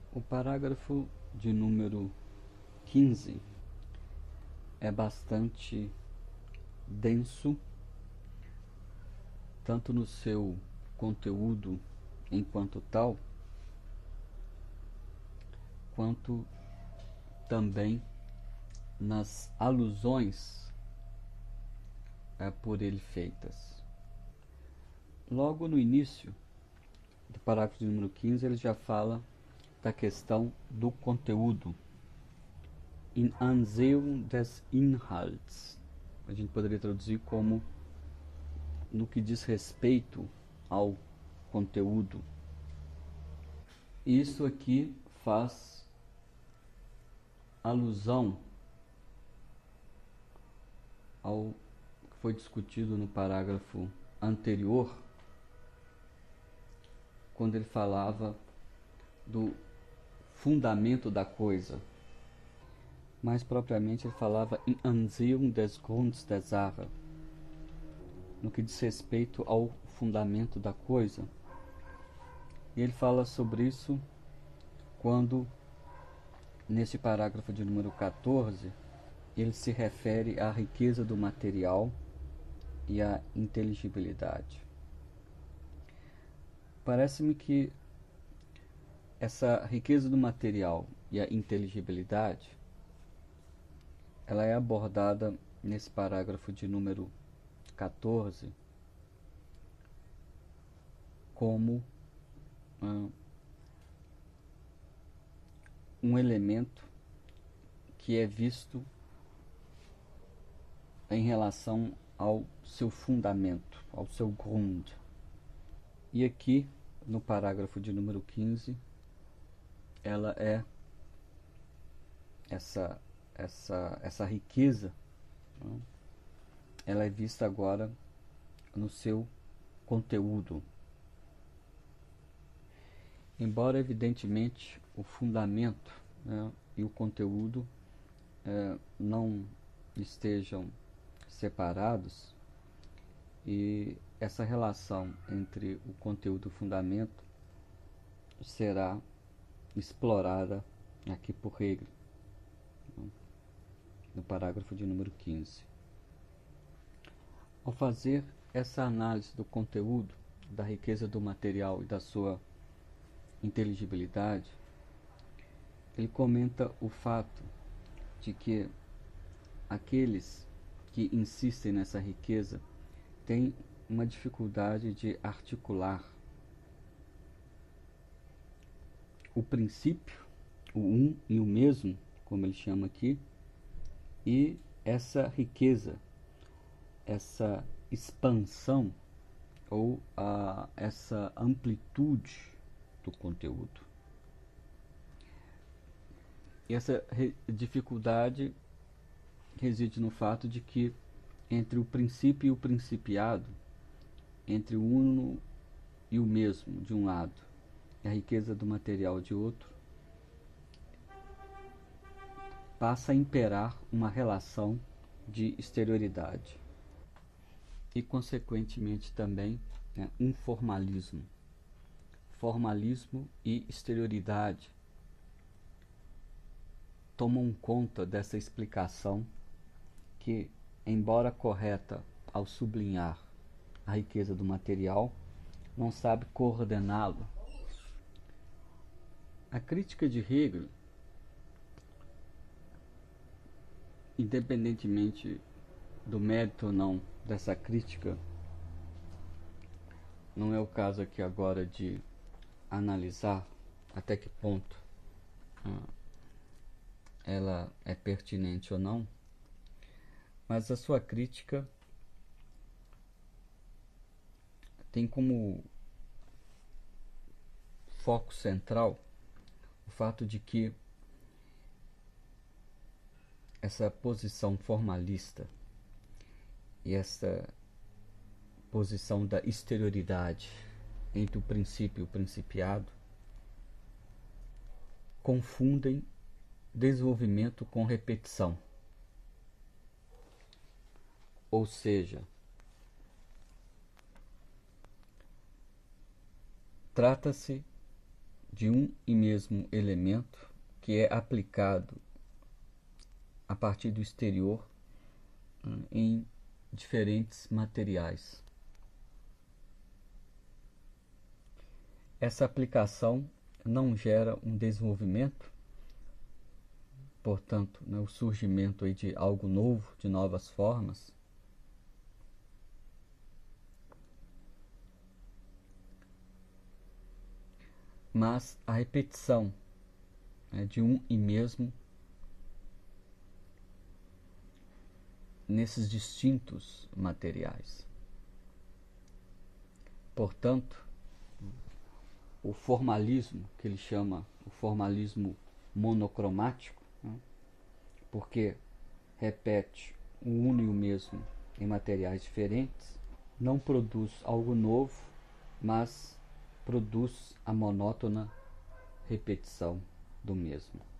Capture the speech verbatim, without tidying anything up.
O parágrafo de número quinze é bastante denso, tanto no seu conteúdo enquanto tal, quanto também nas alusões é, por ele feitas. Logo no início do parágrafo de número quinze, ele já fala da questão do conteúdo. In Ansehung des Inhalts. A gente poderia traduzir como no que diz respeito ao conteúdo. Isso aqui faz alusão ao que foi discutido no parágrafo anterior, quando ele falava do fundamento da coisa. Mais propriamente, ele falava em Ansehung des Grunds der Sache, no que diz respeito ao fundamento da coisa. E ele fala sobre isso quando, nesse parágrafo de número quatorze, ele se refere à riqueza do material e à inteligibilidade. Parece-me que essa riqueza do material e a inteligibilidade, ela é abordada nesse parágrafo de número quatorze como hum, um elemento que é visto em relação ao seu fundamento, ao seu grund. E aqui, no parágrafo de número quinze, ela é essa essa essa riqueza, né? Ela é vista agora no seu conteúdo. Embora evidentemente o fundamento, né, e o conteúdo é, não estejam separados, e essa relação entre o conteúdo e o fundamento será explorada aqui por Hegel, no parágrafo de número quinze. Ao fazer essa análise do conteúdo, da riqueza do material e da sua inteligibilidade, ele comenta o fato de que aqueles que insistem nessa riqueza têm uma dificuldade de articular o princípio, o um e o mesmo, como ele chama aqui, e essa riqueza, essa expansão ou a, essa amplitude do conteúdo. E essa re- dificuldade reside no fato de que entre o princípio e o principiado, entre o uno e o mesmo de um lado, e a riqueza do material de outro, passa a imperar uma relação de exterioridade e, consequentemente, também, né, um formalismo. Formalismo e exterioridade tomam conta dessa explicação que, embora correta ao sublinhar a riqueza do material, não sabe coordená-lo. A crítica de Hegel, independentemente do mérito ou não dessa crítica, não é o caso aqui agora de analisar até que ponto ah, ela é pertinente ou não, mas a sua crítica tem como foco central o fato de que essa posição formalista e essa posição da exterioridade entre o princípio e o principiado confundem desenvolvimento com repetição. Ou seja, trata-se de um e mesmo elemento que é aplicado a partir do exterior em diferentes materiais. Essa aplicação não gera um desenvolvimento, portanto, né, o surgimento aí de algo novo, de novas formas, mas a repetição, né, de um e mesmo nesses distintos materiais. Portanto, o formalismo, que ele chama o formalismo monocromático, né, porque repete o uno e o mesmo em materiais diferentes, não produz algo novo, mas produz a monótona repetição do mesmo.